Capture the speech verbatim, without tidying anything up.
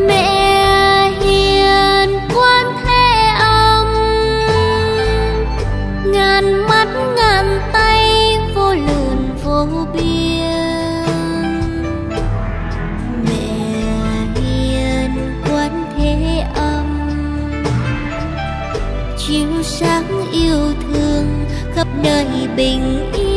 Mẹ hiền Quan Thế Âm, ngàn mắt ngàn tay vô lượng vô biên. Mẹ hiền Quan Thế Âm, chiếu sáng yêu thương khắp nơi bình yên.